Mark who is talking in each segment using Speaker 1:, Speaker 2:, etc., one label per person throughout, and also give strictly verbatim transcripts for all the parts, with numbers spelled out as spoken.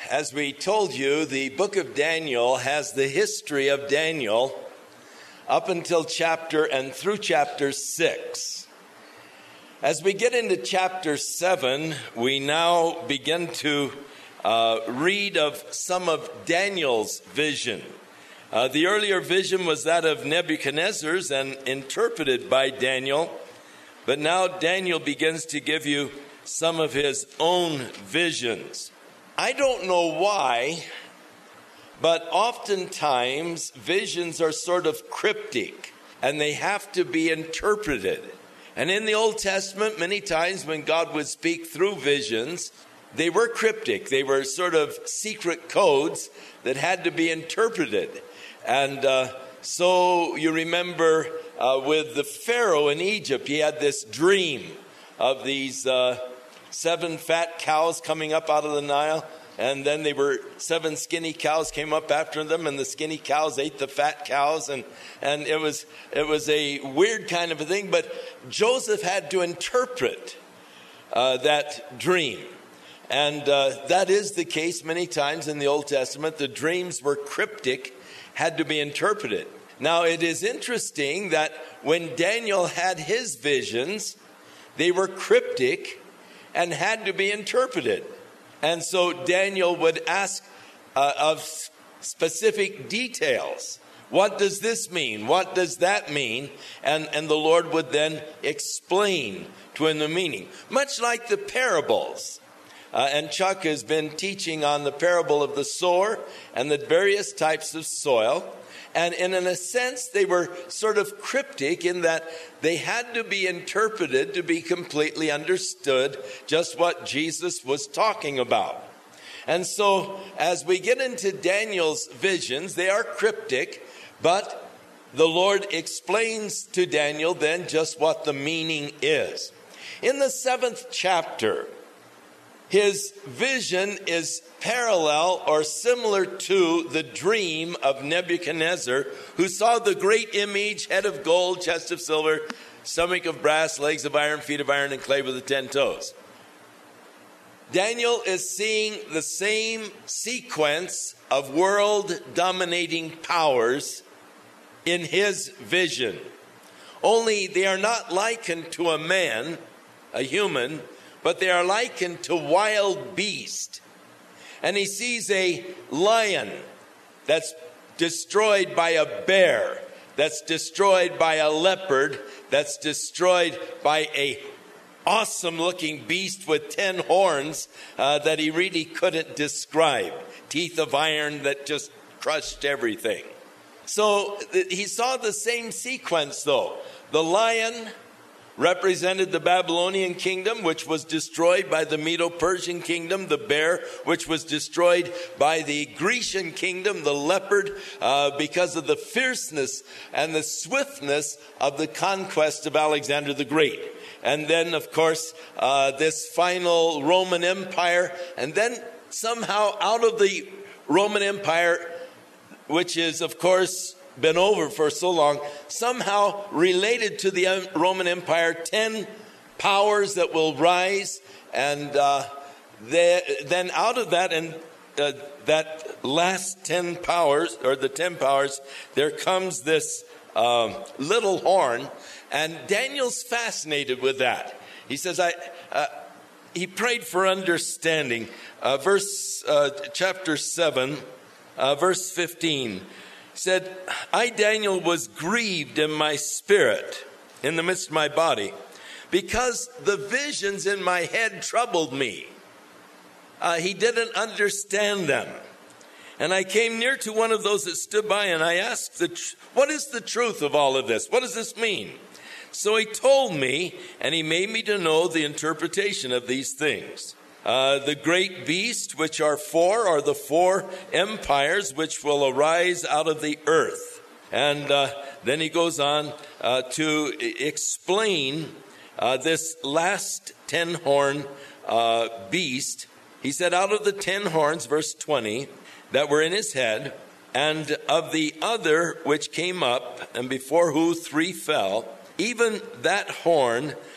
Speaker 1: As we told you, the book of Daniel has the history of Daniel up until chapter and through chapter six. As we get into chapter seven, we now begin to uh, read of some of Daniel's vision. Uh, the earlier vision was that of Nebuchadnezzar's and interpreted by Daniel. But now Daniel begins to give you some of his own visions. I don't know why, but oftentimes visions are sort of cryptic and they have to be interpreted. And in the Old Testament, many times when God would speak through visions, they were cryptic. They were sort of secret codes that had to be interpreted. And uh, so you remember uh, with the Pharaoh in Egypt, he had this dream of these uh, seven fat cows coming up out of the Nile. And then they were seven skinny cows came up after them, and the skinny cows ate the fat cows, and and it was it was a weird kind of a thing. But Joseph had to interpret uh, that dream, and uh, that is the case many times in the Old Testament. The dreams were cryptic, had to be interpreted. Now it is interesting that when Daniel had his visions, they were cryptic and had to be interpreted. And so Daniel would ask uh, of specific details. What does this mean? What does that mean? And, and the Lord would then explain to him the meaning. Much like the parables. Uh, and Chuck has been teaching on the parable of the sower and the various types of soil. And in a sense, they were sort of cryptic in that they had to be interpreted to be completely understood just what Jesus was talking about. And so as we get into Daniel's visions, they are cryptic, but the Lord explains to Daniel then just what the meaning is. In the seventh chapter, his vision is parallel or similar to the dream of Nebuchadnezzar, who saw the great image, head of gold, chest of silver, stomach of brass, legs of iron, feet of iron, and clay with the ten toes. Daniel is seeing the same sequence of world-dominating powers in his vision. Only they are not likened to a man, a human, but they are likened to wild beasts. And he sees a lion that's destroyed by a bear, that's destroyed by a leopard, that's destroyed by a awesome-looking beast with ten horns uh, that he really couldn't describe. Teeth of iron that just crushed everything. So th- he saw the same sequence, though. The lion represented the Babylonian kingdom, which was destroyed by the Medo-Persian kingdom. The bear, which was destroyed by the Grecian kingdom. The leopard, uh, because of the fierceness and the swiftness of the conquest of Alexander the Great. And then, of course, uh, this final Roman Empire. And then somehow out of the Roman Empire, which is, of course, been over for so long, somehow related to the Roman Empire, ten powers that will rise, and uh, they, then out of that and uh, that last ten powers, or the ten powers, there comes this uh, little horn, and Daniel's fascinated with that. He says, "I." Uh, he prayed for understanding. Uh, verse uh, chapter seven, uh, verse fifteen. Said, I, Daniel, was grieved in my spirit, in the midst of my body, because the visions in my head troubled me. Uh, he didn't understand them. And I came near to one of those that stood by, and I asked, the tr- what is the truth of all of this? What does this mean? So he told me, and he made me to know the interpretation of these things. Uh, the great beast, which are four, are the four empires which will arise out of the earth. And uh, then he goes on uh, to explain uh, this last ten-horn uh, beast. He said, out of the ten horns, verse twenty, that were in his head, and of the other which came up, and before who three fell, even that horn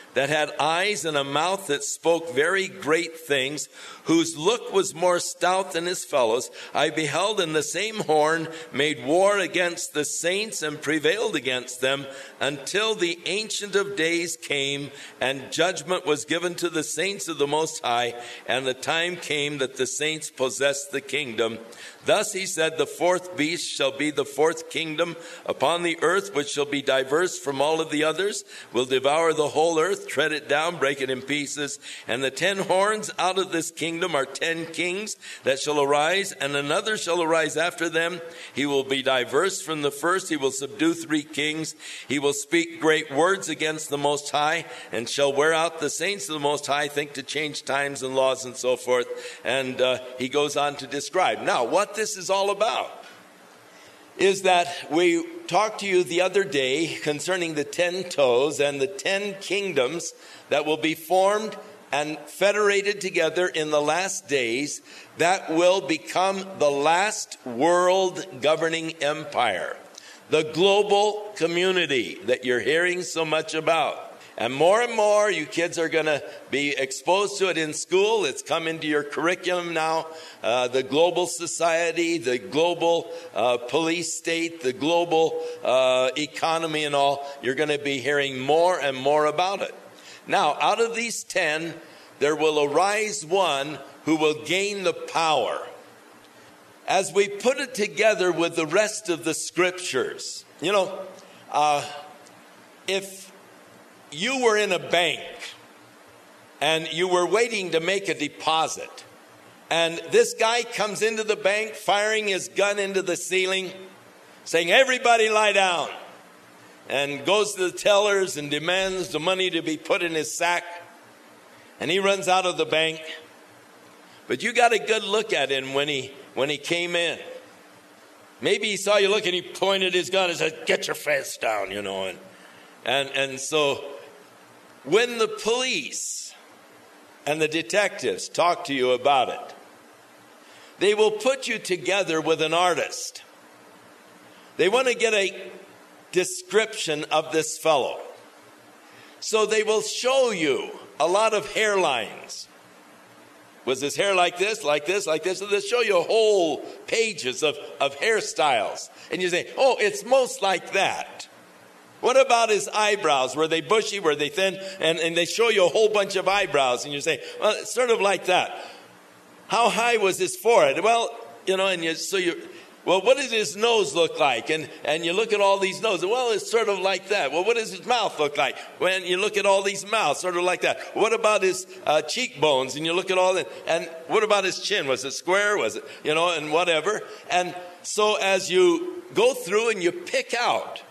Speaker 1: that had eyes and a mouth that spoke very great things, whose look was more stout than his fellows. I beheld, and the same horn made war against the saints and prevailed against them, until the Ancient of Days came, and judgment was given to the saints of the Most High, and the time came that the saints possessed the kingdom. Thus he said, the fourth beast shall be the fourth kingdom upon the earth, which shall be diverse from all of the others, will devour the whole earth, tread it down, break it in pieces. And the ten horns out of this kingdom are ten kings that shall arise, and another shall arise after them. He will be diverse from the first. He will subdue three kings. He will speak great words against the Most High, and shall wear out the saints of the Most High, think to change times and laws and so forth. And uh, he goes on to describe. Now, what this is all about is that we talked to you the other day concerning the ten toes and the ten kingdoms that will be formed and federated together in the last days, that will become the last world governing empire, the global community that you're hearing so much about. And more and more, you kids are going to be exposed to it in school. It's come into your curriculum now. Uh, the global society, the global uh, police state, the global uh, economy and all. You're going to be hearing more and more about it. Now, out of these ten, there will arise one who will gain the power. As we put it together with the rest of the scriptures, you know, uh, if you were in a bank and you were waiting to make a deposit, and this guy comes into the bank firing his gun into the ceiling saying, everybody lie down, and goes to the tellers and demands the money to be put in his sack, and he runs out of the bank. But you got a good look at him when he when he came in. Maybe he saw you look and he pointed his gun and said, get your face down, you know. And and, and so when the police and the detectives talk to you about it, they will put you together with an artist. They want to get a description of this fellow. So they will show you a lot of hairlines. Was his hair like this, like this, like this? So they'll show you whole pages of, of hairstyles. And you say, oh, it's most like that. What about his eyebrows? Were they bushy? Were they thin? And, and they show you a whole bunch of eyebrows. And you say, well, it's sort of like that. How high was his forehead? Well, you know, and you, so you, well, what did his nose look like? And, and you look at all these noses. Well, it's sort of like that. Well, what does his mouth look like? When you look at all these mouths, sort of like that. What about his uh, cheekbones? And you look at all that. And what about his chin? Was it square? Was it, you know, and whatever. And so as you go through and you pick out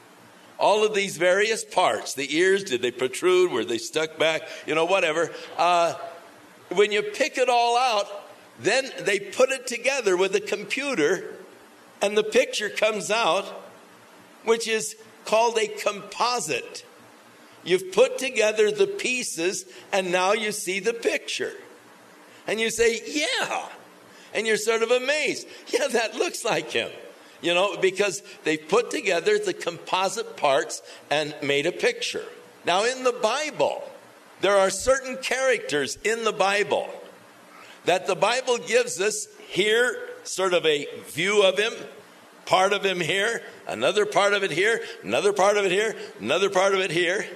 Speaker 1: all of these various parts, the ears, did they protrude? Were they stuck back? You know, whatever. Uh, when you pick it all out, then they put it together with a computer, and the picture comes out, which is called a composite. You've put together the pieces, and now you see the picture. And you say, yeah. And you're sort of amazed. Yeah, that looks like him. You know, because they put together the composite parts and made a picture. Now, in the Bible, there are certain characters in the Bible that the Bible gives us here, sort of a view of him, part of him here, another part of it here, another part of it here, another part of it here.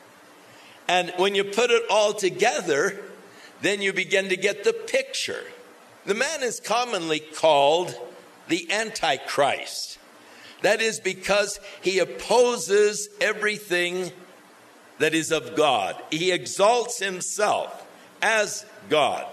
Speaker 1: And when you put it all together, then you begin to get the picture. The man is commonly called the Antichrist. That is because he opposes everything that is of God. He exalts himself as God.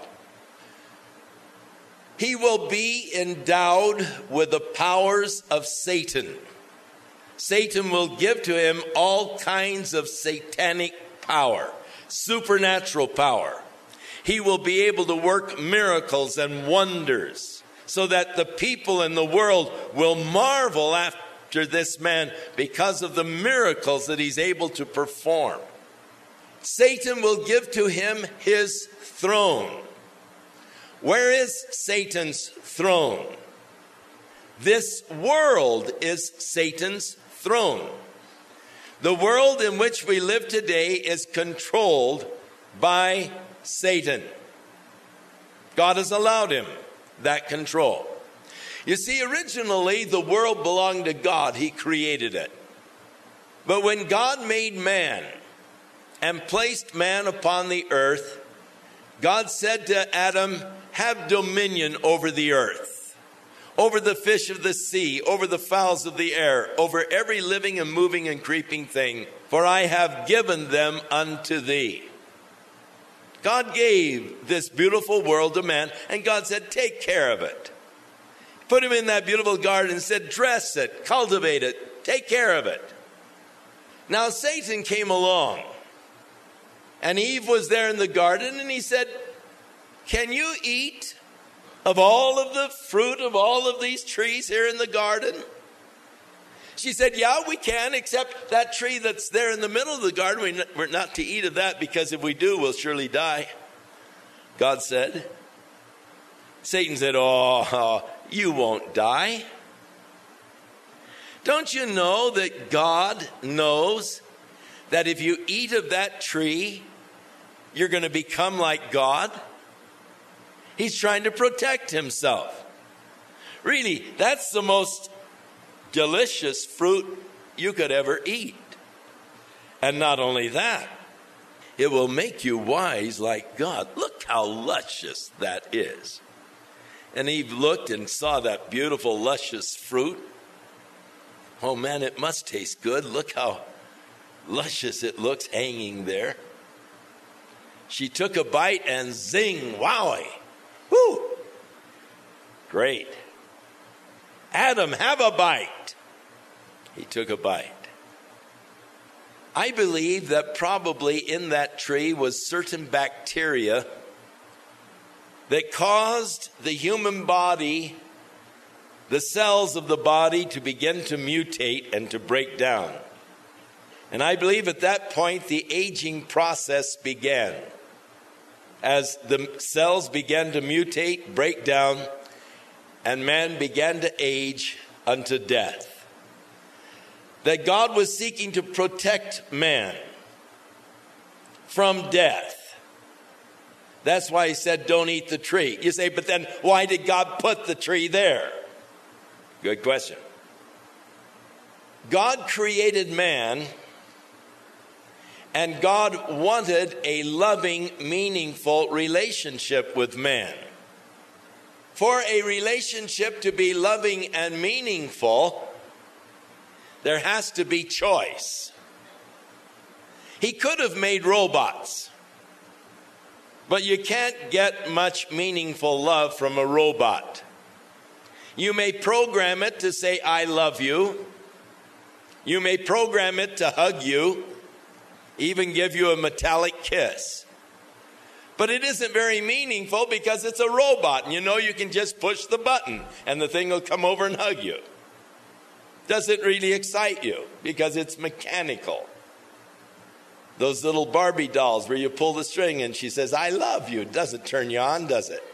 Speaker 1: He will be endowed with the powers of Satan. Satan will give to him all kinds of satanic power, supernatural power. He will be able to work miracles and wonders, so that the people in the world will marvel after this man because of the miracles that he's able to perform. Satan will give to him his throne. Where is Satan's throne? This world is Satan's throne. The world in which we live today is controlled by Satan. God has allowed him that control. You see, originally the world belonged to God. He created it. But when God made man and placed man upon the earth, God said to Adam, have dominion over the earth, over the fish of the sea, over the fowls of the air, over every living and moving and creeping thing, for I have given them unto thee. God gave this beautiful world to man, and God said, take care of it. Put him in that beautiful garden and said, dress it, cultivate it, take care of it. Now Satan came along, and Eve was there in the garden, and he said, can you eat of all of the fruit of all of these trees here in the garden? She said, yeah, we can, except that tree that's there in the middle of the garden, we're not to eat of that, because if we do, we'll surely die. God said. Satan said, oh, you won't die. Don't you know that God knows that if you eat of that tree, you're going to become like God? He's trying to protect himself. Really, that's the most delicious fruit you could ever eat. And not only that, it will make you wise like God. Look how luscious that is. And Eve looked and saw that beautiful, luscious fruit. Oh man, it must taste good. Look how luscious it looks hanging there. She took a bite and zing, wowie. Whoo! Great. Adam, have a bite. He took a bite. I believe that probably in that tree was certain bacteria that caused the human body, the cells of the body, to begin to mutate and to break down. And I believe at that point the aging process began. As the cells began to mutate, break down, and man began to age unto death. That God was seeking to protect man from death. That's why he said, don't eat the tree. You say, but then why did God put the tree there? Good question. God created man, and God wanted a loving, meaningful relationship with man. For a relationship to be loving and meaningful, there has to be choice. He could have made robots, but you can't get much meaningful love from a robot. You may program it to say, I love you. You may program it to hug you, even give you a metallic kiss. But it isn't very meaningful because it's a robot. And you know you can just push the button and the thing will come over and hug you. Doesn't really excite you because it's mechanical. Those little Barbie dolls where you pull the string and she says, I love you. Doesn't turn you on, does it?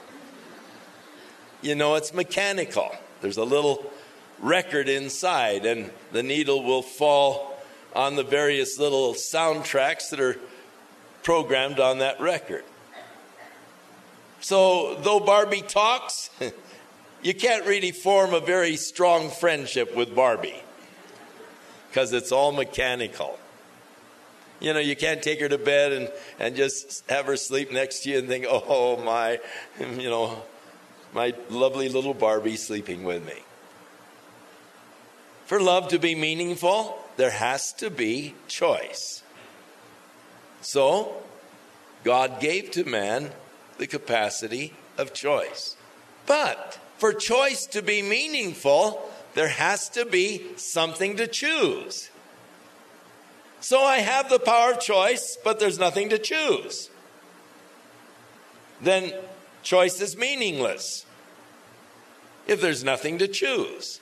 Speaker 1: You know, it's mechanical. There's a little record inside and the needle will fall on the various little soundtracks that are programmed on that record. So though Barbie talks, you can't really form a very strong friendship with Barbie because it's all mechanical. You know, you can't take her to bed and, and just have her sleep next to you and think, oh, my, you know, my lovely little Barbie sleeping with me. For love to be meaningful, there has to be choice. So, God gave to man the capacity of choice. But for choice to be meaningful, there has to be something to choose. So I have the power of choice, but there's nothing to choose. Then choice is meaningless if there's nothing to choose.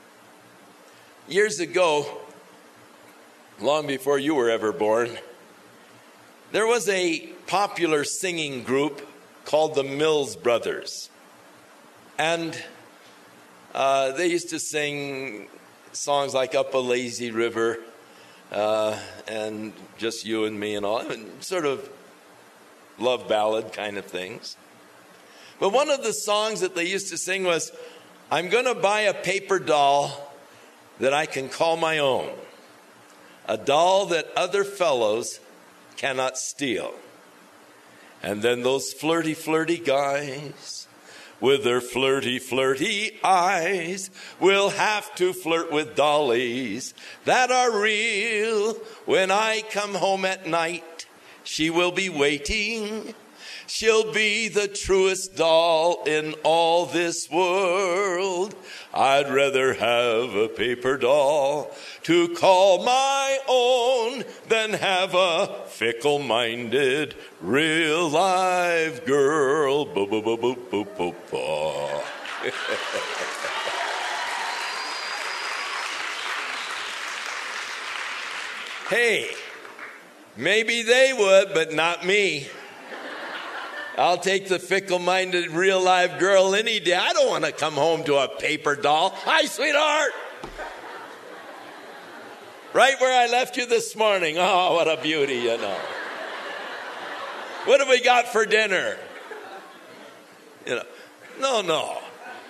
Speaker 1: Years ago, long before you were ever born, there was a popular singing group called the Mills Brothers. And uh, they used to sing songs like Up a Lazy River, uh, and just you and me and all, and sort of love ballad kind of things. But one of the songs that they used to sing was, I'm going to buy a paper doll that I can call my own, a doll that other fellows cannot steal. And then those flirty, flirty guys with their flirty, flirty eyes will have to flirt with dollies that are real. When I come home at night, she will be waiting. She'll be the truest doll in all this world. I'd rather have a paper doll to call my own than have a fickle-minded, real live girl. Bo bo bo bo bo bo bo. Hey, maybe they would, but not me. I'll take the fickle-minded, real live girl any day. I don't want to come home to a paper doll. Hi, sweetheart. Right where I left you this morning. Oh, what a beauty, you know. What have we got for dinner? You know, no, no.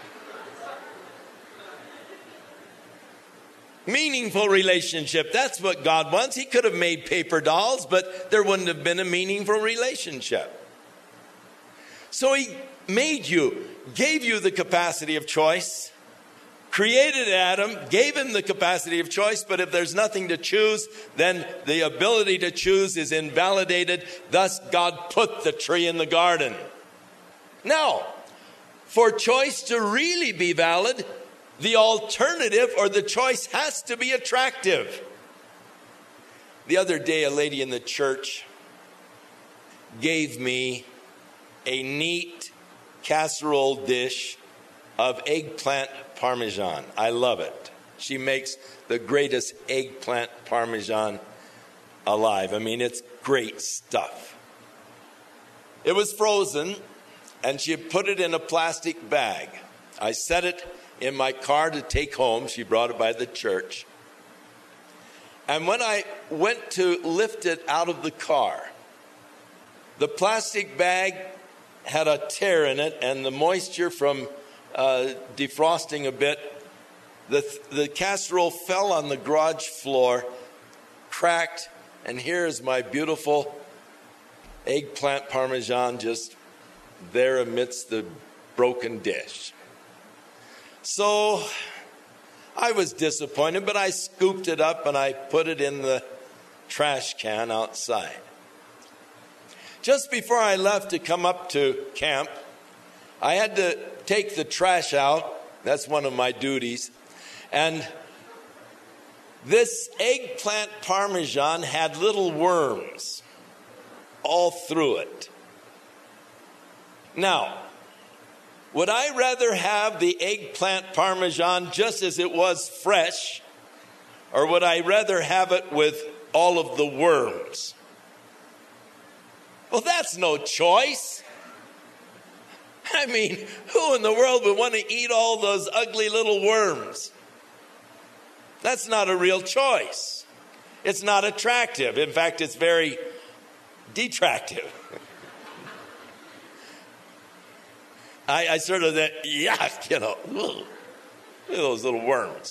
Speaker 1: Meaningful relationship. That's what God wants. He could have made paper dolls, but there wouldn't have been a meaningful relationship. So he made you, gave you the capacity of choice, created Adam, gave him the capacity of choice, but if there's nothing to choose, then the ability to choose is invalidated. Thus, God put the tree in the garden. Now, for choice to really be valid, the alternative or the choice has to be attractive. The other day, a lady in the church gave me a neat casserole dish of eggplant parmesan. I love it. She makes the greatest eggplant parmesan alive. I mean, it's great stuff. It was frozen, and she had put it in a plastic bag. I set it in my car to take home. She brought it by the church. And when I went to lift it out of the car, the plastic bag had a tear in it, and the moisture from uh, defrosting a bit, the, the casserole fell on the garage floor, cracked, and here is my beautiful eggplant parmesan just there amidst the broken dish. So I was disappointed, but I scooped it up and I put it in the trash can outside. Just before I left to come up to camp, I had to take the trash out. That's one of my duties. And this eggplant parmesan had little worms all through it. Now, would I rather have the eggplant parmesan just as it was fresh, or would I rather have it with all of the worms? Well, that's no choice. I mean, who in the world would want to eat all those ugly little worms? That's not a real choice. It's not attractive. In fact, it's very detractive. I, I sort of that, yuck, you know, ugh, look at those little worms.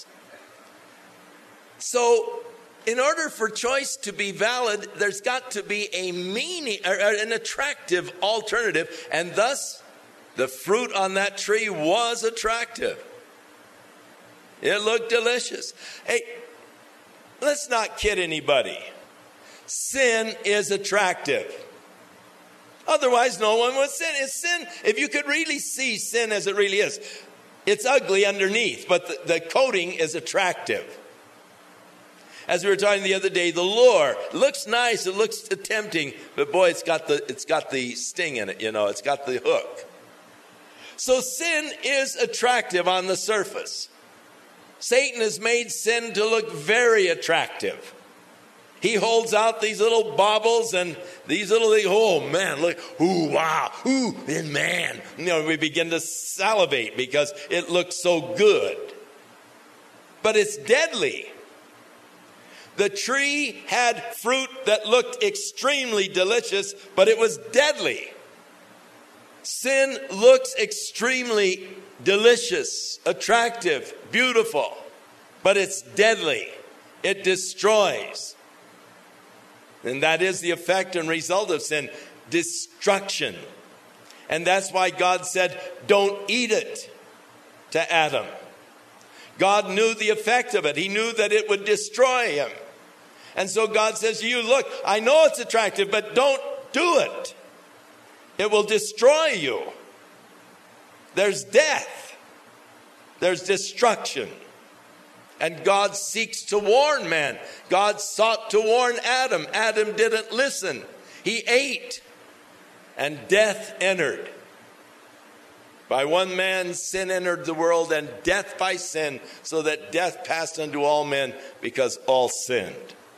Speaker 1: So, in order for choice to be valid, there's got to be a meaning, or an attractive alternative, and thus the fruit on that tree was attractive. It looked delicious. Hey, let's not kid anybody. Sin is attractive. Otherwise, no one would sin. It's sin. If you could really see sin as it really is, it's ugly underneath, but the, the coating is attractive. As we were talking the other day, the lure looks nice, it looks tempting, but boy, it's got the it's got the sting in it, you know, it's got the hook. So sin is attractive on the surface. Satan has made sin to look very attractive. He holds out these little baubles and these little, oh man, look, ooh, wow, ooh, and man. You know, we begin to salivate because it looks so good. But it's deadly. The tree had fruit that looked extremely delicious, but it was deadly. Sin looks extremely delicious, attractive, beautiful, but it's deadly. It destroys. And that is the effect and result of sin, destruction. And that's why God said, don't eat it to Adam. God knew the effect of it. He knew that it would destroy him. And so God says to you, look, I know it's attractive, but don't do it. It will destroy you. There's death. There's destruction. And God seeks to warn man. God sought to warn Adam. Adam didn't listen. He ate. And death entered. By one man sin entered the world, and death by sin, so that death passed unto all men because all sinned.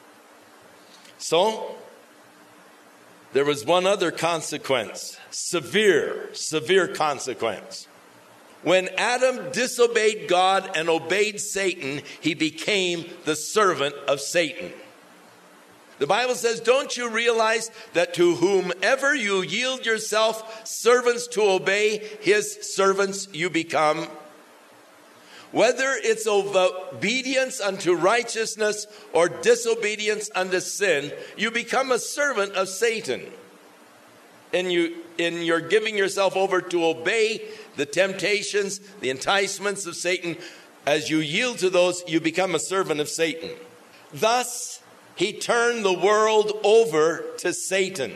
Speaker 1: So, there was one other consequence. Severe, severe consequence. When Adam disobeyed God and obeyed Satan, he became the servant of Satan. The Bible says, don't you realize that to whomever you yield yourself servants to obey, his servants you become? Whether it's obedience unto righteousness or disobedience unto sin, you become a servant of Satan. And you, in your giving yourself over to obey the temptations, the enticements of Satan, as you yield to those, you become a servant of Satan. Thus, he turned the world over to Satan.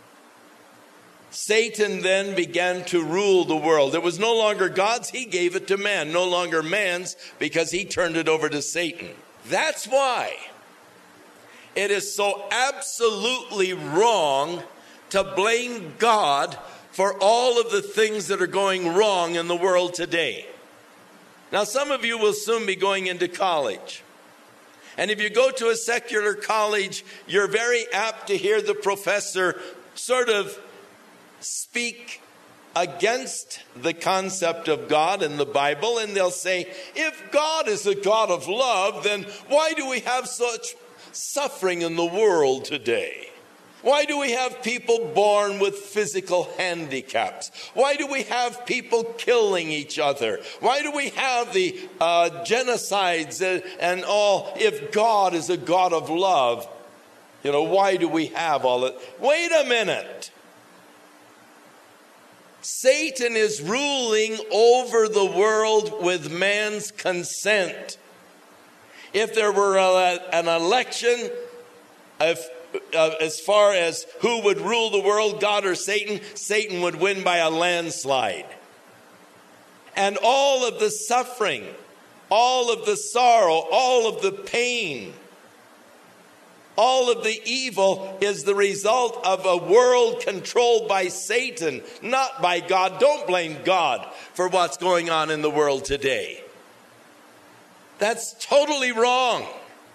Speaker 1: Satan then began to rule the world. It was no longer God's, he gave it to man. No longer man's, because he turned it over to Satan. That's why it is so absolutely wrong to blame God for all of the things that are going wrong in the world today. Now, some of you will soon be going into college. And if you go to a secular college, you're very apt to hear the professor sort of speak against the concept of God in the Bible. And they'll say, if God is a God of love, then why do we have such suffering in the world today? Why do we have people born with physical handicaps? Why do we have people killing each other? Why do we have the uh, genocides and, and all? If God is a God of love, you know, why do we have all that? Wait a minute. Satan is ruling over the world with man's consent. If there were a, an election, if Uh, as far as who would rule the world, God or Satan, Satan would win by a landslide. And all of the suffering, all of the sorrow, all of the pain, all of the evil is the result of a world controlled by Satan, not by God. Don't blame God for what's going on in the world today. That's totally wrong.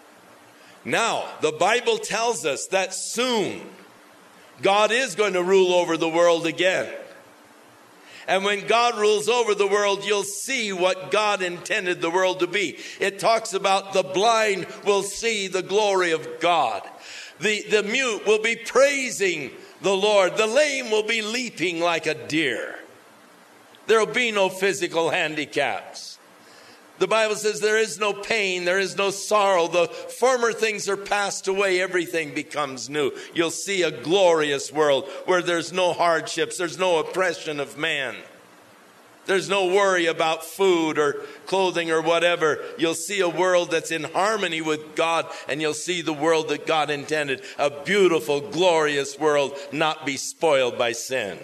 Speaker 1: Now, the Bible tells us that soon God is going to rule over the world again. And when God rules over the world, you'll see what God intended the world to be. It talks about the blind will see the glory of God. The, the mute will be praising the Lord. The lame will be leaping like a deer. There will be no physical handicaps. The Bible says there is no pain, there is no sorrow. The former things are passed away, everything becomes new. You'll see a glorious world where there's no hardships, there's no oppression of man. There's no worry about food or clothing or whatever. You'll see a world that's in harmony with God, and you'll see the world that God intended. A beautiful, glorious world, not be spoiled by sin.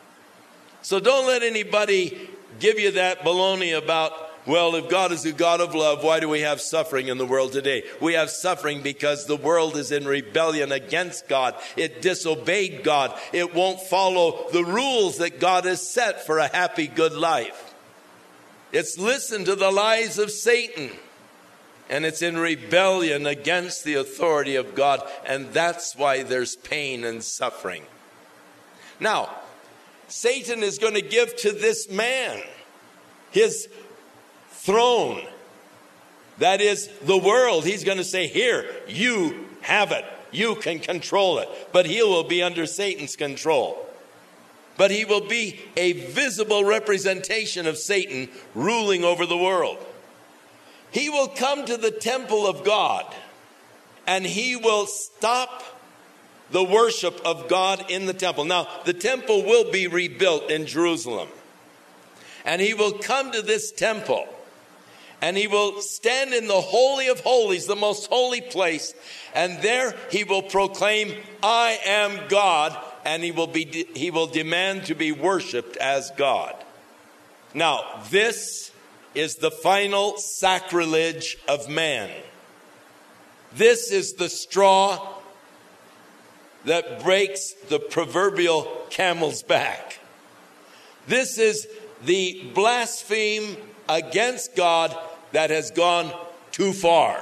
Speaker 1: So don't let anybody give you that baloney about, well, if God is a God of love, why do we have suffering in the world today? We have suffering because the world is in rebellion against God. It disobeyed God. It won't follow the rules that God has set for a happy, good life. It's listened to the lies of Satan. And it's in rebellion against the authority of God. And that's why there's pain and suffering. Now, Satan is going to give to this man his throne, that is the world. He's going to say, here, you have it. You can control it. But he will be under Satan's control. But he will be a visible representation of Satan ruling over the world. He will come to the temple of God, and he will stop the worship of God in the temple. Now, the temple will be rebuilt in Jerusalem. And he will come to this temple, and he will stand in the Holy of Holies, the most holy place, and there he will proclaim, I am God, and he will be he will demand to be worshiped as God. Now, this is the final sacrilege of man. This is the straw that breaks the proverbial camel's back. This is the blaspheme against God that has gone too far.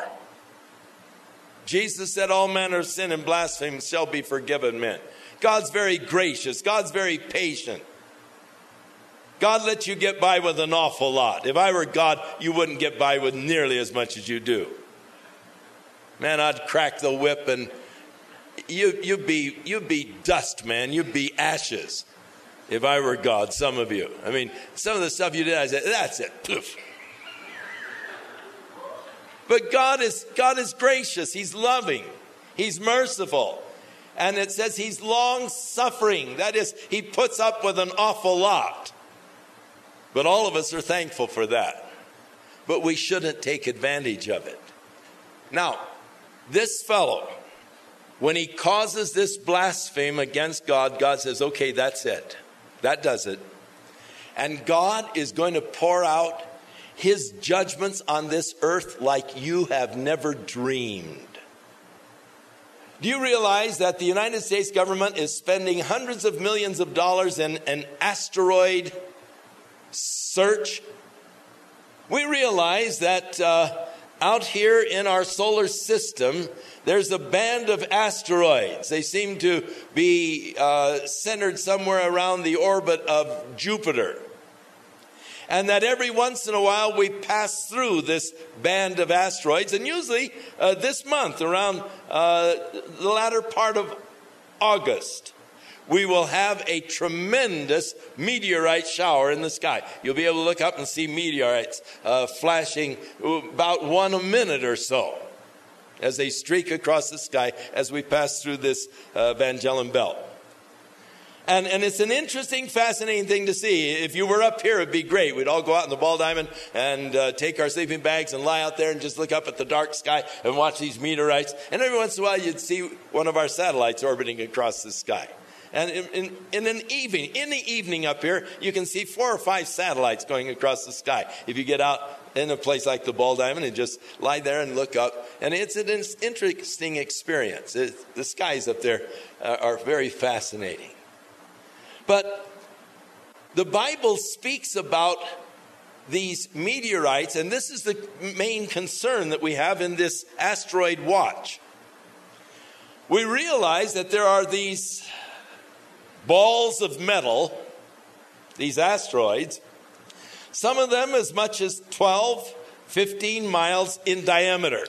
Speaker 1: Jesus said all manner of sin and blasphemy shall be forgiven men. God's very gracious. God's very patient. God lets you get by with an awful lot. If I were God, you wouldn't get by with nearly as much as you do. Man, I'd crack the whip and you, you'd be, you'd be dust, man. You'd be ashes if I were God, some of you. I mean, some of the stuff you did, I said, that's it. Poof. But God is, God is gracious. He's loving. He's merciful. And it says he's long-suffering. That is, he puts up with an awful lot. But all of us are thankful for that. But we shouldn't take advantage of it. Now, this fellow, when he causes this blasphemy against God, God says, okay, that's it. That does it. And God is going to pour out his judgments on this earth like you have never dreamed. Do you realize that the United States government is spending hundreds of millions of dollars in an asteroid search? We realize that uh, out here in our solar system, there's a band of asteroids. They seem to be uh, centered somewhere around the orbit of Jupiter. And that every once in a while we pass through this band of asteroids. And usually uh, this month, around uh, the latter part of August, we will have a tremendous meteorite shower in the sky. You'll be able to look up and see meteorites uh, flashing about one a minute or so as they streak across the sky as we pass through this uh, Magellan Belt. And, and it's an interesting, fascinating thing to see. If you were up here, it'd be great. We'd all go out in the Ball Diamond and uh, take our sleeping bags and lie out there and just look up at the dark sky and watch these meteorites. And every once in a while, you'd see one of our satellites orbiting across the sky. And in, in, in an evening, in the evening up here, you can see four or five satellites going across the sky. If you get out in a place like the Ball Diamond and just lie there and look up. And it's an interesting experience. It, the skies up there uh, are very fascinating. But the Bible speaks about these meteorites, and this is the main concern that we have in this asteroid watch. We realize that there are these balls of metal, these asteroids, some of them as much as twelve, fifteen miles in diameter.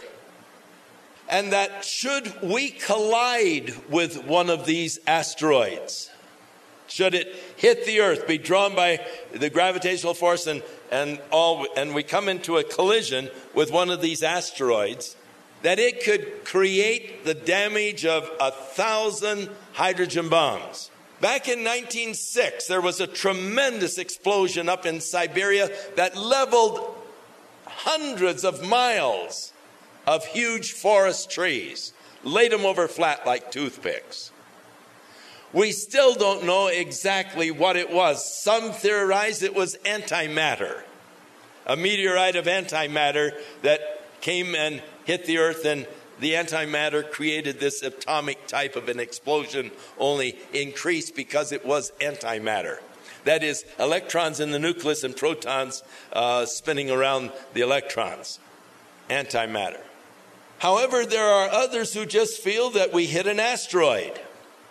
Speaker 1: And that should we collide with one of these asteroids, should it hit the earth, be drawn by the gravitational force, and, and all, and we come into a collision with one of these asteroids, that it could create the damage of a thousand hydrogen bombs. Back in nineteen oh six, there was a tremendous explosion up in Siberia that leveled hundreds of miles of huge forest trees, laid them over flat like toothpicks. We still don't know exactly what it was. Some theorize it was antimatter, a meteorite of antimatter that came and hit the earth, and the antimatter created this atomic type of an explosion, only increased because it was antimatter. That is, electrons in the nucleus and protons uh, spinning around the electrons. Antimatter. However, there are others who just feel that we hit an asteroid.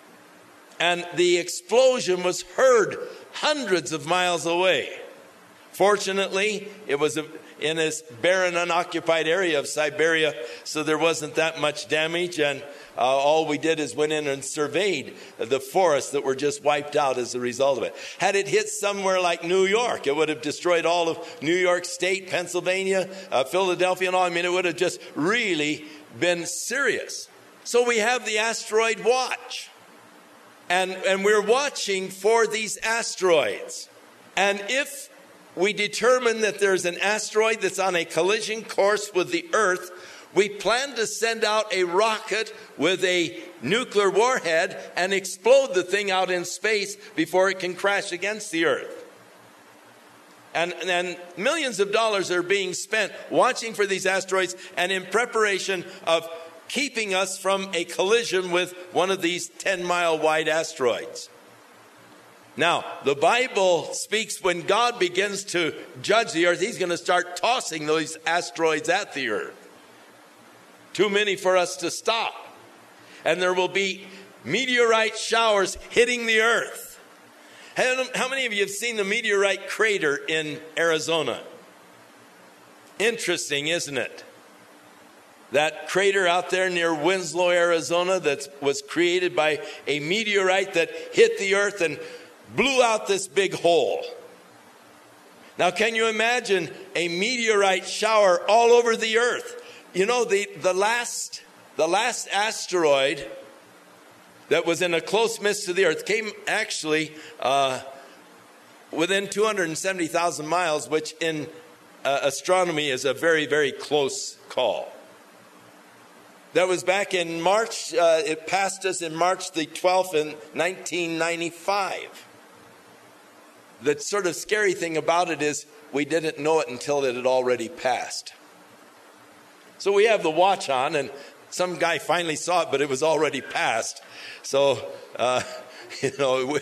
Speaker 1: And the explosion was heard hundreds of miles away. Fortunately, it was in this barren, unoccupied area of Siberia, so there wasn't that much damage, and uh, all we did is went in and surveyed the forests that were just wiped out as a result of it. Had it hit somewhere like New York, it would have destroyed all of New York State, Pennsylvania, uh, Philadelphia, and all. I mean, it would have just really been serious. So we have the asteroid watch, and, and we're watching for these asteroids. And if we determine that there's an asteroid that's on a collision course with the Earth, we plan to send out a rocket with a nuclear warhead and explode the thing out in space before it can crash against the Earth. And, and millions of dollars are being spent watching for these asteroids and in preparation of keeping us from a collision with one of these ten-mile wide asteroids. Now, the Bible speaks when God begins to judge the earth, he's going to start tossing those asteroids at the earth. Too many for us to stop. And there will be meteorite showers hitting the earth. How many of you have seen the meteorite crater in Arizona? Interesting, isn't it? That crater out there near Winslow, Arizona, that was created by a meteorite that hit the earth and blew out this big hole. Now, can you imagine a meteorite shower all over the earth? You know, the, the last the last asteroid that was in a close miss to the earth came actually uh, within two hundred seventy thousand miles, which in uh, astronomy is a very, very close call. That was back in March. Uh, it passed us in March the twelfth in nineteen ninety-five. The sort of scary thing about it is we didn't know it until it had already passed. So we have the watch on, and some guy finally saw it, but it was already passed. So, uh, you know,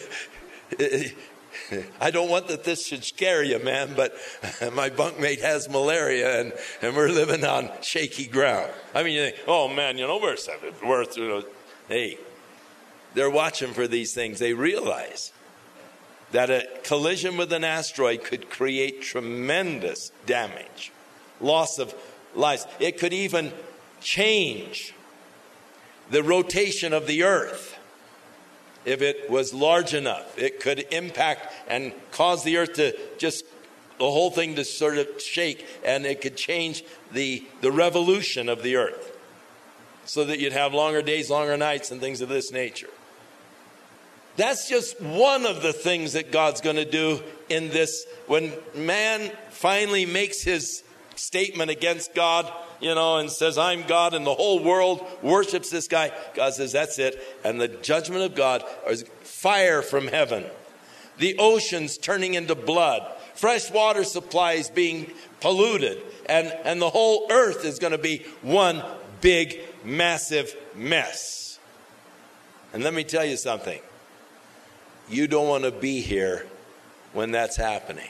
Speaker 1: I don't want that this should scare you, man, but my bunkmate has malaria, and, and we're living on shaky ground. I mean, you think, oh, man, you know, we're, we're you know, hey, they're watching for these things. They realize that a collision with an asteroid could create tremendous damage, loss of lives. It could even change the rotation of the earth. If it was large enough, it could impact and cause the earth to just, the whole thing to sort of shake, and it could change the, the revolution of the earth so that you'd have longer days, longer nights, and things of this nature. That's just one of the things that God's going to do in this. When man finally makes his statement against God, you know, and says, I'm God, and the whole world worships this guy, God says, that's it. And the judgment of God is fire from heaven, the oceans turning into blood, fresh water supplies being polluted, and, and the whole earth is going to be one big, massive mess. And let me tell you something. You don't want to be here when that's happening.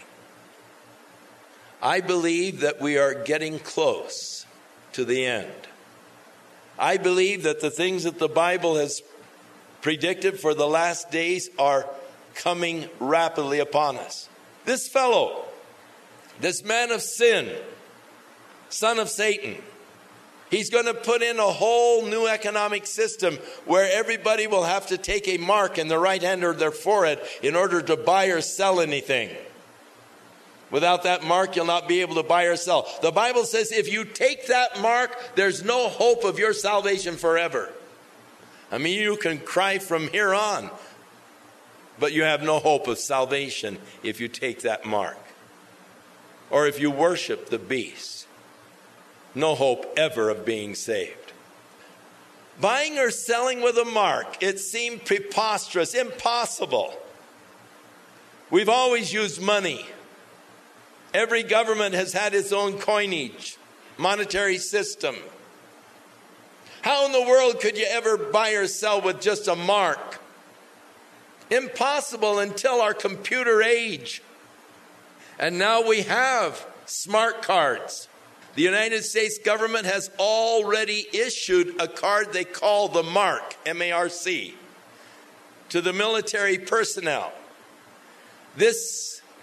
Speaker 1: I believe that we are getting close to the end. I believe that the things that the Bible has predicted for the last days are coming rapidly upon us. This fellow, this man of sin, son of Satan, he's going to put in a whole new economic system where everybody will have to take a mark in their right hand or their forehead in order to buy or sell anything. Without that mark, you'll not be able to buy or sell. The Bible says if you take that mark, there's no hope of your salvation forever. I mean, you can cry from here on, but you have no hope of salvation if you take that mark. Or if you worship the beast. No hope ever of being saved. Buying or selling with a mark, it seemed preposterous, impossible. We've always used money. Every government has had its own coinage, monetary system. How in the world could you ever buy or sell with just a mark? Impossible until our computer age. And now we have smart cards. The United States government has already issued a card they call the MARC, M A R C, to the military personnel. This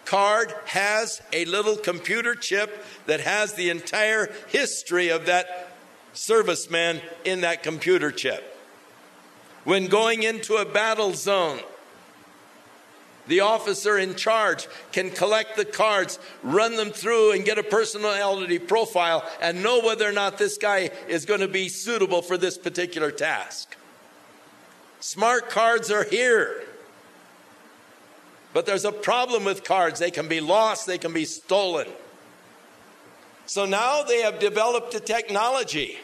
Speaker 1: card has a little computer chip that has the entire history of that serviceman in that computer chip. When going into a battle zone, the officer in charge can collect the cards, run them through, and get a personality profile and know whether or not this guy is going to be suitable for this particular task. Smart cards are here. But there's a problem with cards. They can be lost, they can be stolen. So now they have developed a technology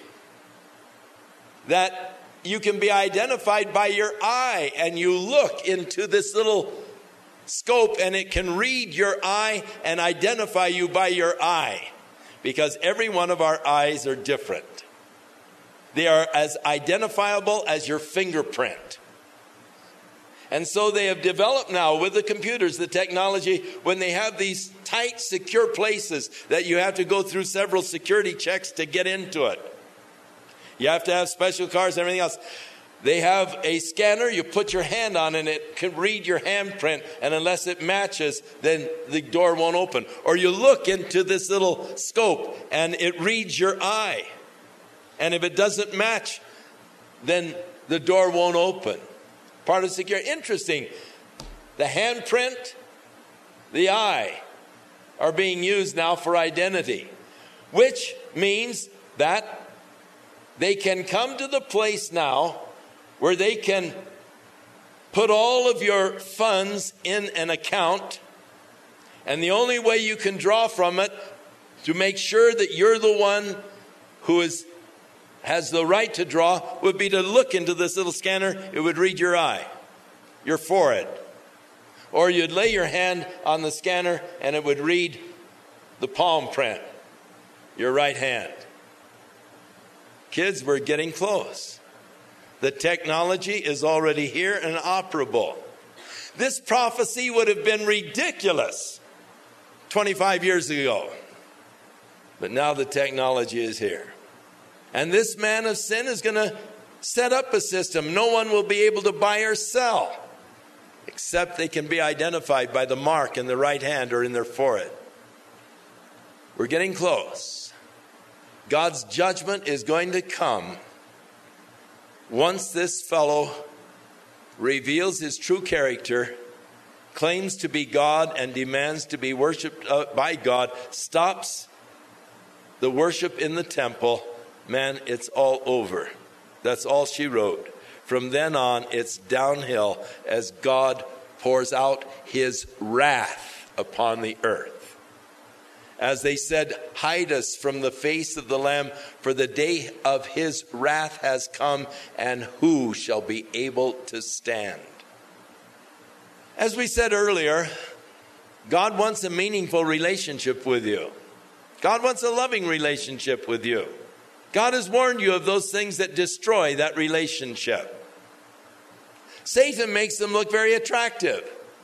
Speaker 1: that you can be identified by your eye, and you look into this little scope and it can read your eye and identify you by your eye, because every one of our eyes are different. They are as identifiable as your fingerprint. And so they have developed now with the computers, the technology, when they have these tight, secure places that you have to go through several security checks to get into it. You have to have special cards and everything else. They have a scanner, you put your hand on it, and it can read your handprint, and unless it matches, then the door won't open. Or you look into this little scope, and it reads your eye. And if it doesn't match, then the door won't open. Part of security. Interesting. The handprint, the eye are being used now for identity, which means that they can come to the place now where they can put all of your funds in an account, and the only way you can draw from it to make sure that you're the one who is has the right to draw would be to look into this little scanner. It would read your eye, your forehead. Or you'd lay your hand on the scanner and it would read the palm print, your right hand. Kids, we're getting close. The technology is already here and operable. This prophecy would have been ridiculous twenty-five years ago. But now the technology is here. And this man of sin is going to set up a system. No one will be able to buy or sell, except they can be identified by the mark in their right hand or in their forehead. We're getting close. God's judgment is going to come once this fellow reveals his true character, claims to be God and demands to be worshipped by God, stops the worship in the temple. Man, it's all over. That's all she wrote. From then on, it's downhill as God pours out his wrath upon the earth. As they said, hide us from the face of the Lamb, for the day of his wrath has come, and who shall be able to stand? As we said earlier, God wants a meaningful relationship with you. God wants a loving relationship with you. God has warned you of those things that destroy that relationship. Satan makes them look very attractive.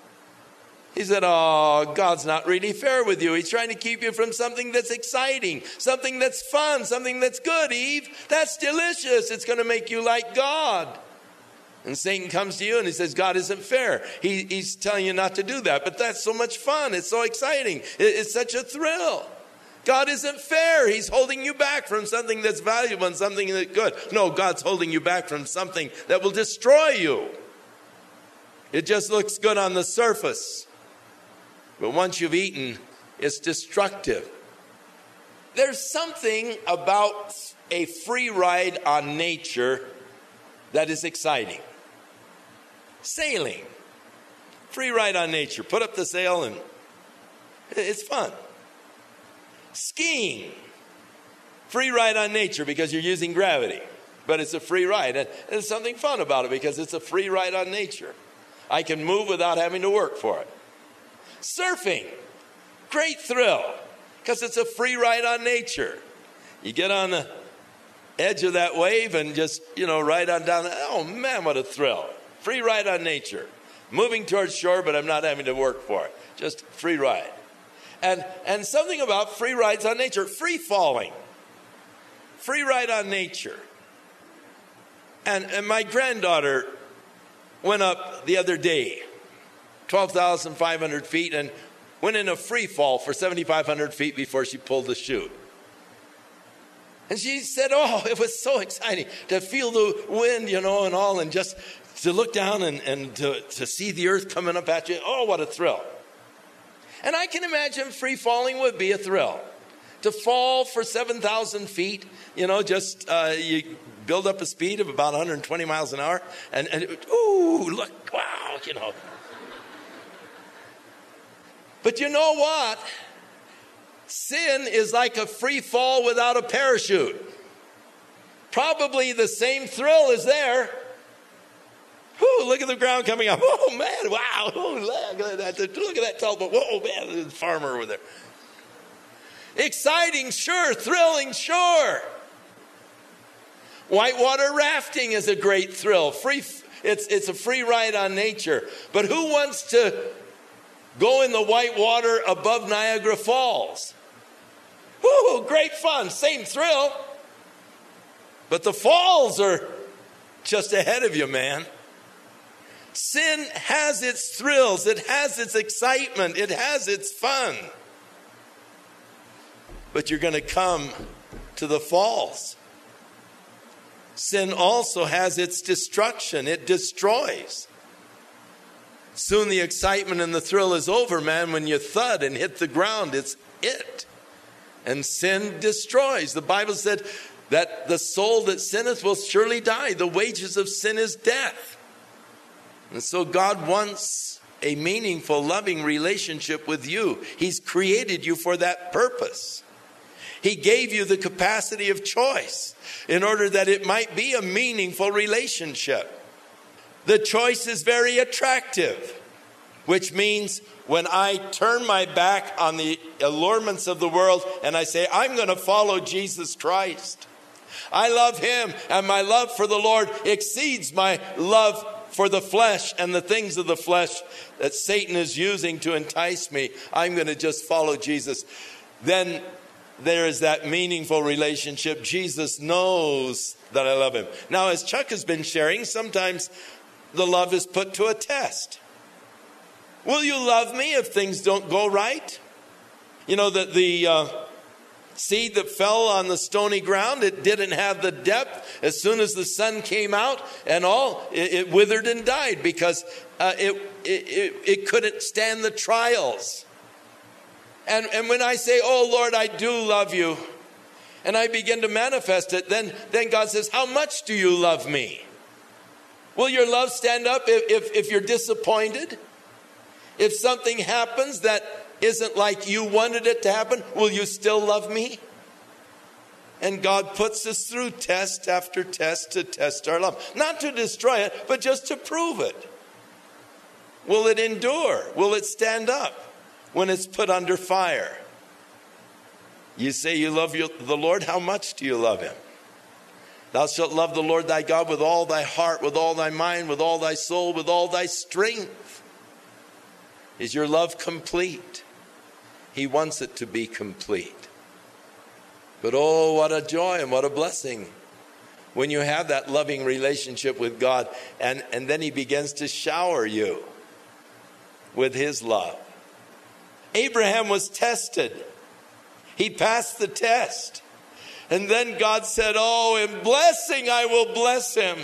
Speaker 1: He said, oh, God's not really fair with you. He's trying to keep you from something that's exciting, something that's fun, something that's good, Eve. That's delicious. It's going to make you like God. And Satan comes to you and he says, God isn't fair. He, he's telling you not to do that. But that's so much fun. It's so exciting. It, it's such a thrill. God isn't fair. He's holding you back from something that's valuable and something that's good. No, God's holding you back from something that will destroy you. It just looks good on the surface. But once you've eaten, it's destructive. There's something about a free ride on nature that is exciting. Sailing. Free ride on nature. Put up the sail and it's fun. Skiing. Free ride on nature because you're using gravity. But it's a free ride. And there's something fun about it because it's a free ride on nature. I can move without having to work for it. Surfing. Great thrill because it's a free ride on nature. You get on the edge of that wave and just, you know, ride on down. Oh, man, what a thrill. Free ride on nature. Moving towards shore, but I'm not having to work for it. Just free ride. And, and something about free rides on nature. Free falling. Free ride on nature. And, and my granddaughter went up the other day, twelve thousand five hundred feet, and went in a free fall for seventy-five hundred feet before she pulled the chute. And she said, oh, it was so exciting to feel the wind, you know, and all, and just to look down and, and to, to see the earth coming up at you. Oh, what a thrill. And I can imagine free falling would be a thrill. To fall for seven thousand feet, you know, just uh, you build up a speed of about one hundred twenty miles an hour. And, and ooh, look, wow, you know. But you know what? Sin is like a free fall without a parachute. Probably the same thrill is there. Whew, look at the ground coming up. Oh, man, wow. Oh, look at that. Look at that tall boat. Whoa, man, there's a farmer over there. Exciting, sure. Thrilling, sure. Whitewater rafting is a great thrill. Free, it's, it's a free ride on nature. But who wants to go in the white water above Niagara Falls? Woo, great fun, same thrill. But the falls are just ahead of you, man. Sin has its thrills, it has its excitement, it has its fun. But you're going to come to the falls. Sin also has its destruction, it destroys. Soon the excitement and the thrill is over, man. When you thud and hit the ground, it's it. And sin destroys. The Bible said that the soul that sinneth will surely die. The wages of sin is death. And so God wants a meaningful, loving relationship with you. He's created you for that purpose. He gave you the capacity of choice in order that it might be a meaningful relationship. The choice is very attractive, which means when I turn my back on the allurements of the world and I say, I'm going to follow Jesus Christ. I love him, and my love for the Lord exceeds my love for the flesh and the things of the flesh that Satan is using to entice me. I'm going to just follow Jesus. Then there is that meaningful relationship. Jesus knows that I love him. Now, as Chuck has been sharing, sometimes the love is put to a test. Will you love me if things don't go right? You know, the, the uh, seed that fell on the stony ground, it didn't have the depth. As soon as the sun came out and all, it, it withered and died because uh, it, it, it, it couldn't stand the trials. And, and when I say, oh, Lord, I do love you, and I begin to manifest it, then, then God says, how much do you love me? Will your love stand up if, if, if you're disappointed? If something happens that isn't like you wanted it to happen, will you still love me? And God puts us through test after test to test our love. Not to destroy it, but just to prove it. Will it endure? Will it stand up when it's put under fire? You say you love the Lord. How much do you love him? Thou shalt love the Lord thy God with all thy heart, with all thy mind, with all thy soul, with all thy strength. Is your love complete? He wants it to be complete. But oh, what a joy and what a blessing when you have that loving relationship with God, and, and then he begins to shower you with his love. Abraham was tested. He passed the test. And then God said, oh, in blessing I will bless him.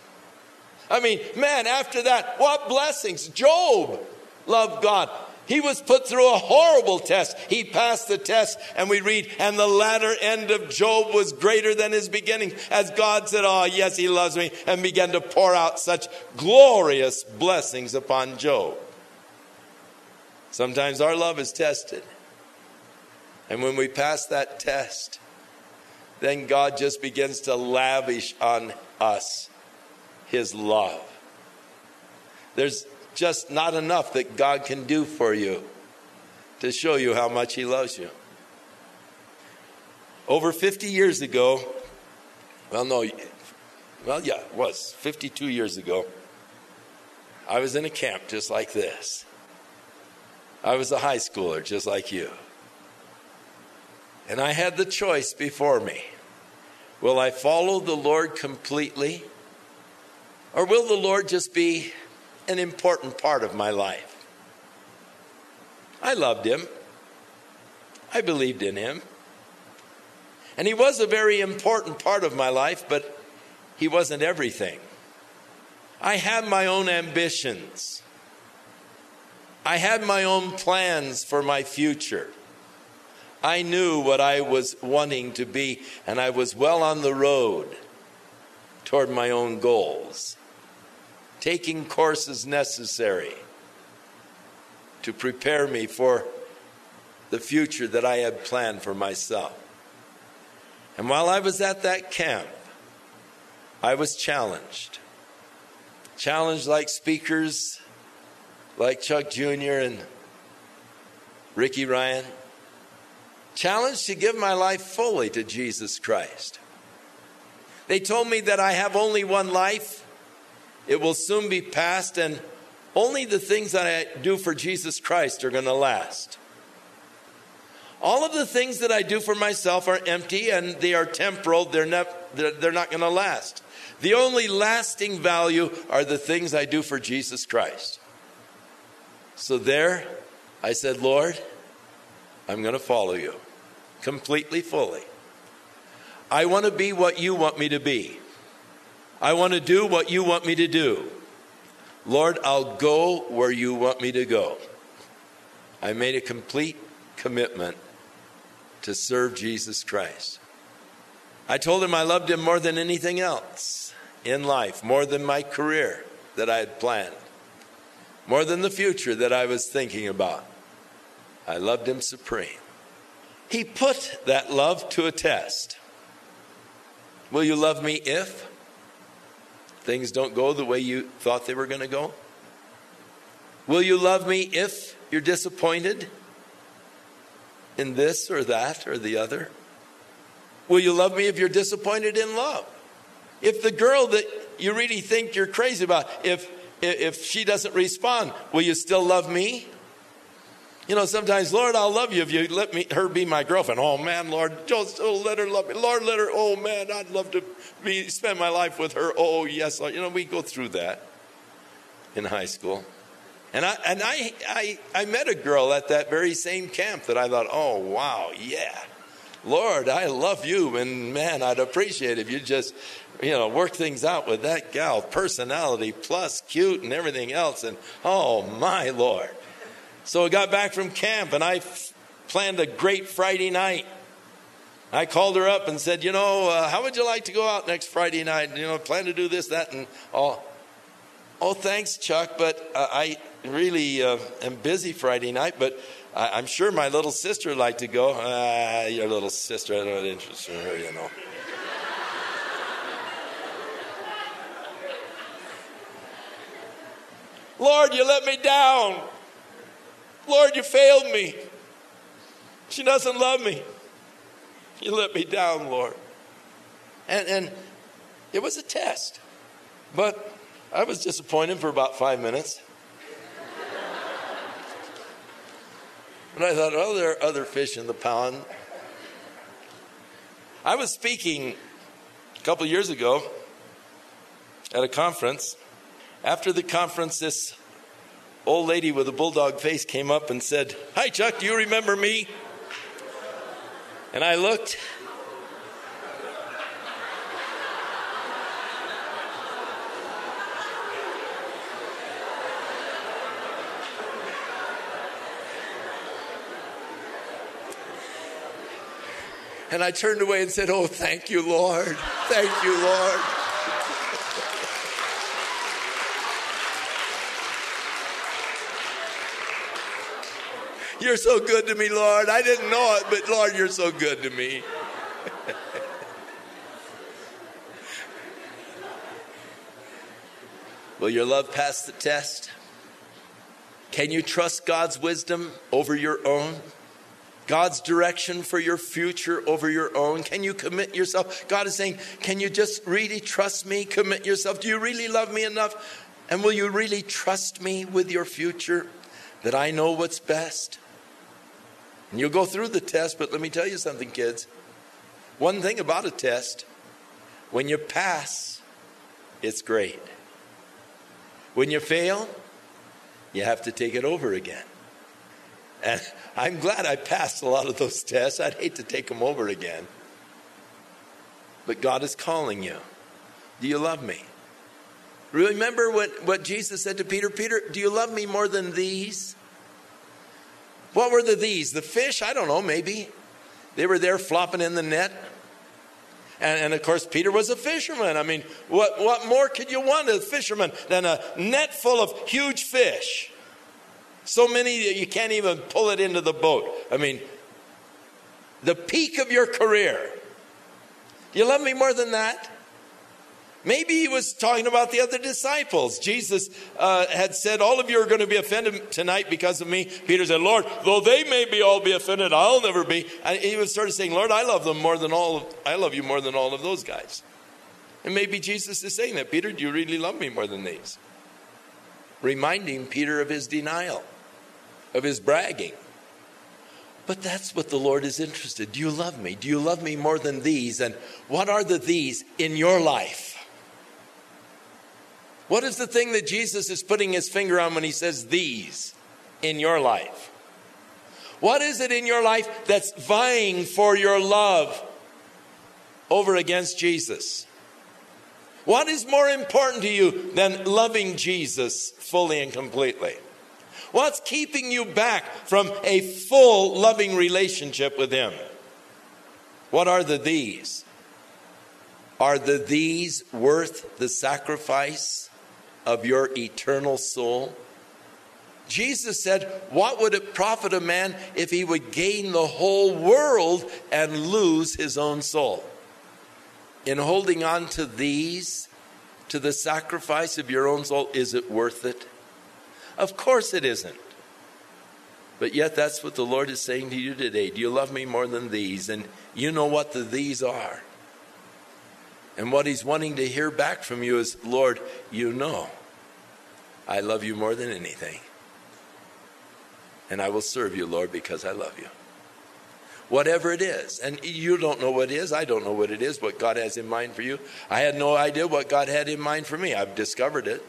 Speaker 1: I mean, man, after that, what blessings. Job loved God. He was put through a horrible test. He passed the test, and we read, and the latter end of Job was greater than his beginning, as God said, oh, yes, he loves me, and began to pour out such glorious blessings upon Job. Sometimes our love is tested. And when we pass that test, then God just begins to lavish on us his love. There's just not enough that God can do for you to show you how much he loves you. Over fifty years ago, well, no, well, yeah, it was fifty-two years ago, I was in a camp just like this. I was a high schooler just like you. And I had the choice before me. Will I follow the Lord completely? Or will the Lord just be an important part of my life? I loved him. I believed in him. And he was a very important part of my life, but he wasn't everything. I had my own ambitions. I had my own plans for my future. I knew what I was wanting to be, and I was well on the road toward my own goals, taking courses necessary to prepare me for the future that I had planned for myself. And while I was at that camp, I was challenged. Challenged like speakers like Chuck Junior and Ricky Ryan. Challenged to give my life fully to Jesus Christ. They told me that I have only one life. It will soon be past, and only the things that I do for Jesus Christ are going to last. All of the things that I do for myself are empty, and they are temporal. They're not, they're, they're not going to last. The only lasting value are the things I do for Jesus Christ. So there, I said, Lord, I'm going to follow you completely, fully. I want to be what you want me to be. I want to do what you want me to do. Lord, I'll go where you want me to go. I made a complete commitment to serve Jesus Christ. I told him I loved him more than anything else in life, more than my career that I had planned, more than the future that I was thinking about. I loved him supreme. He put that love to a test. Will you love me if things don't go the way you thought they were going to go? Will you love me if you're disappointed in this or that or the other? Will you love me if you're disappointed in love? If the girl that you really think you're crazy about, if if she doesn't respond, will you still love me? You know, sometimes, Lord, I'll love you if you let me her be my girlfriend. Oh man, Lord, just oh, let her love me. Lord, let her. Oh man, I'd love to be spend my life with her. Oh yes, Lord. You know, we go through that in high school. And I and I, I I met a girl at that very same camp that I thought, oh wow, yeah, Lord, I love you, and man, I'd appreciate it if you just, you know, work things out with that gal, personality plus cute and everything else, and oh my Lord. So I got back from camp, and I f- planned a great Friday night. I called her up and said, you know, uh, how would you like to go out next Friday night? You know, plan to do this, that, and all. Oh, thanks, Chuck, but uh, I really uh, am busy Friday night, but I- I'm sure my little sister would like to go. Uh, your little sister, I don't interest in her, you know. Lord, you let me down. Lord, you failed me. She doesn't love me. You let me down, Lord. And, and it was a test, but I was disappointed for about five minutes. And I thought, oh, there are other fish in the pond. I was speaking a couple years ago at a conference. After the conference, this old lady with a bulldog face came up and said, hi, Chuck, do you remember me? And I looked. And I turned away and said, oh, thank you, Lord. Thank you, Lord. You're so good to me, Lord. I didn't know it, but Lord, you're so good to me. Will your love pass the test? Can you trust God's wisdom over your own? God's direction for your future over your own? Can you commit yourself? God is saying, can you just really trust me? Commit yourself. Do you really love me enough? And will you really trust me with your future, that I know what's best? And you'll go through the test, but let me tell you something, kids. One thing about a test, when you pass, it's great. When you fail, you have to take it over again. And I'm glad I passed a lot of those tests. I'd hate to take them over again. But God is calling you. Do you love me? Remember what, what Jesus said to Peter? Peter, do you love me more than these? What were the these? The fish? I don't know, maybe. They were there flopping in the net. And, and of course, Peter was a fisherman. I mean, what, what more could you want as a fisherman than a net full of huge fish? So many that you can't even pull it into the boat. I mean, the peak of your career. Do you love me more than that? Maybe he was talking about the other disciples. Jesus uh, had said, all of you are going to be offended tonight because of me. Peter said, Lord, though they may be all be offended, I'll never be. And he was sort of saying, Lord, I love them more than all of, I love you more than all of those guys. And maybe Jesus is saying that, Peter, do you really love me more than these? Reminding Peter of his denial, of his bragging. But that's what the Lord is interested. Do you love me? Do you love me more than these? And what are the these in your life? What is the thing that Jesus is putting his finger on when he says these in your life? What is it in your life that's vying for your love over against Jesus? What is more important to you than loving Jesus fully and completely? What's keeping you back from a full loving relationship with him? What are the these? Are the these worth the sacrifice of your eternal soul? Jesus said, what would it profit a man if he would gain the whole world and lose his own soul? In holding on to these, to the sacrifice of your own soul, is it worth it? Of course it isn't. But yet that's what the Lord is saying to you today. Do you love me more than these? And you know what the these are. And what he's wanting to hear back from you is, Lord, you know I love you more than anything. And I will serve you, Lord, because I love you. Whatever it is. And you don't know what it is. I don't know what it is, what God has in mind for you. I had no idea what God had in mind for me. I've discovered it.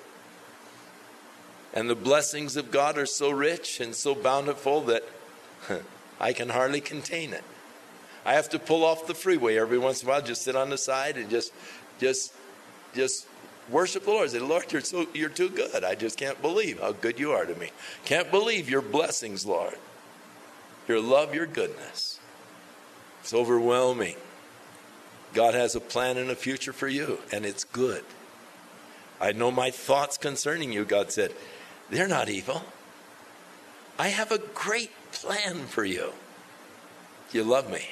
Speaker 1: And the blessings of God are so rich and so bountiful that I can hardly contain it. I have to pull off the freeway every once in a while, just sit on the side and just, just, just worship the Lord. Say, Lord, you're so, you're too good. I just can't believe how good you are to me. Can't believe your blessings, Lord. Your love, your goodness. It's overwhelming. God has a plan and a future for you, and it's good. I know my thoughts concerning you, God said. They're not evil. I have a great plan for you. You love me.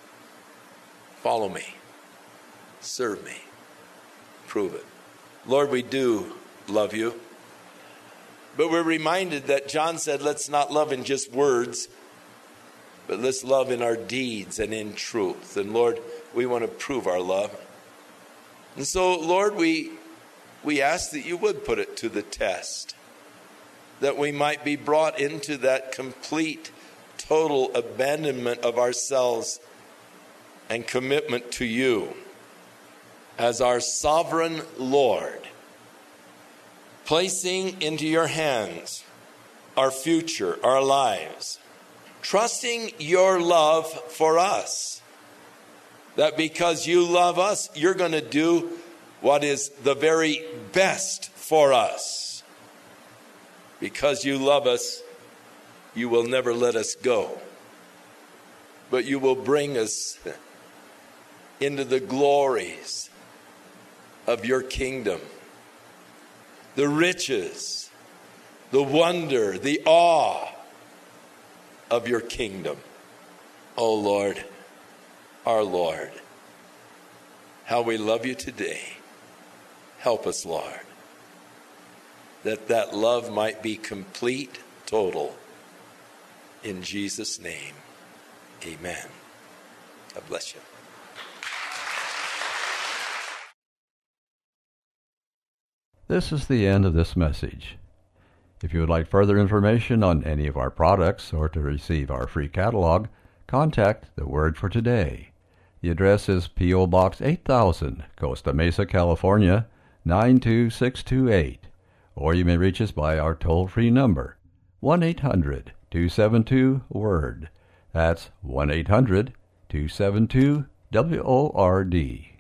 Speaker 1: Follow me. Serve me. Prove it. Lord, we do love you. But we're reminded that John said, let's not love in just words, but let's love in our deeds and in truth. And Lord, we want to prove our love. And so, Lord, we, we ask that you would put it to the test, that we might be brought into that complete, total abandonment of ourselves and commitment to you as our sovereign Lord, placing into your hands our future, our lives, trusting your love for us, that because you love us, you're going to do what is the very best for us. Because you love us, you will never let us go, but you will bring us into the glories of your kingdom, the riches, the wonder, the awe of your kingdom. Oh Lord, our Lord, how we love you today. Help us, Lord, that that love might be complete, total. In Jesus' name, amen. God bless you.
Speaker 2: This is the end of this message. If you would like further information on any of our products or to receive our free catalog, contact The Word for Today. The address is P O. Box eight thousand, Costa Mesa, California, nine two six two eight. Or you may reach us by our toll-free number, one eight hundred, two seven two, WORD. That's one eight hundred two seven two W O R D.